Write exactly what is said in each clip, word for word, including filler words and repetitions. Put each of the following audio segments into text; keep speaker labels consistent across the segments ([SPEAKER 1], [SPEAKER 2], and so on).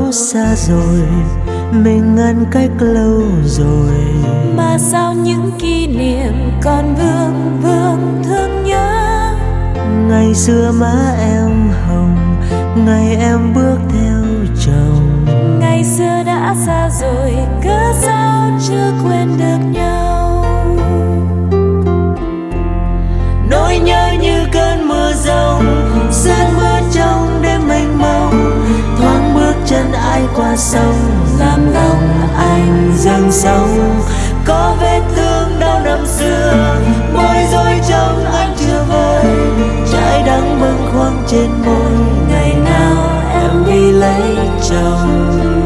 [SPEAKER 1] xa rồi, mình ngăn cách lâu rồi,
[SPEAKER 2] mà sao những kỷ niệm còn vương vương thương nhớ.
[SPEAKER 1] ngày xưa má em hồng, ngày em bước theo chồng,
[SPEAKER 2] ngày xưa đã xa rồi, cớ sao chưa quên được nhau.
[SPEAKER 1] nỗi nhớ như cơn mưa rông, sướt mướt trong đêm mênh mông, thoáng bước chân ai qua sông, làm lòng anh dâng sông. Có vết thương đau năm xưa, bối rối trong anh chưa vơi, trái đắng bâng khuâng trên môi, ngày nào em đi lấy chồng.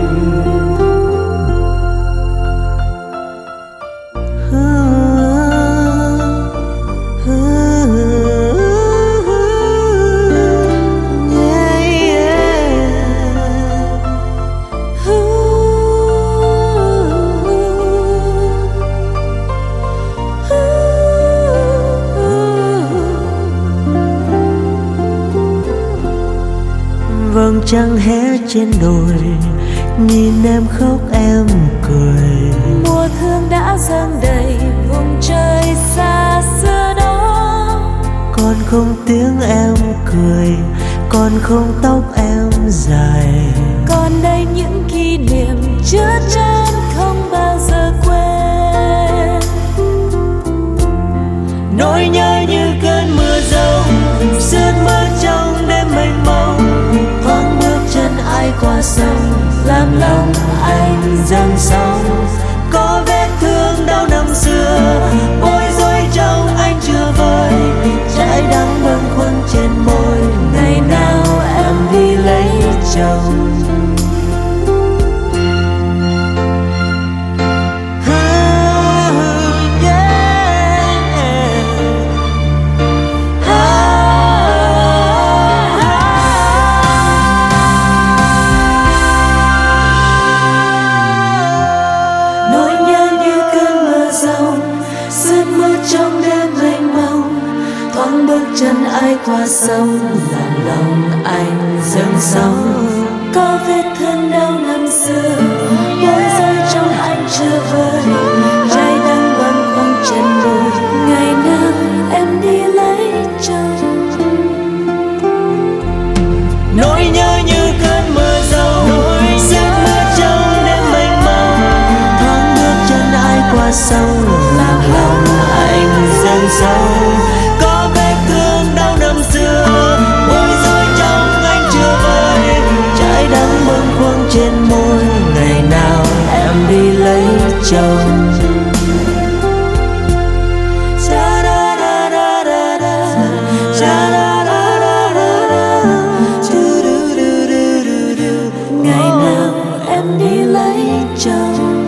[SPEAKER 1] Vầng trăng hé trên đồi, nhìn em khóc em cười.
[SPEAKER 2] Mùa thương đã dâng đầy vùng trời xa xưa đó,
[SPEAKER 1] còn không tiếng em cười, còn không tóc em dài,
[SPEAKER 2] còn đây những kỷ niệm chứa chan không bao giờ quên.
[SPEAKER 1] nỗi nhớ như cơn mưa rông, sướt mướt trong đêm mênh mông, thoáng bước chân ai qua sông, làm lòng anh dâng sóng. Có vết thương đau năm xưa, bối rối trong anh chưa vơi, trái đắng bâng khuâng trên môi, ngày nào em đi lấy chồng. Trong đêm mênh mông, thoáng bước chân ai qua sông, làm lòng anh dâng sóng.
[SPEAKER 2] Có vết thương đau năm xưa, bối rối trong anh chưa vơi, trái đang bâng khuâng trên môi, ngày nào em đi lấy chồng.
[SPEAKER 1] nỗi nhớ như cơn mưa rông, sướt mướt trong đêm mênh mông, thoáng bước chân ai qua sông, làm lòng anh dâng sông. Có vết thương đau năm xưa, bối rối trong anh chưa vơi, trái đắng bâng khuâng trên môi, ngày nào em đi lấy chồng.
[SPEAKER 2] Ngày nào em đi lấy chồng.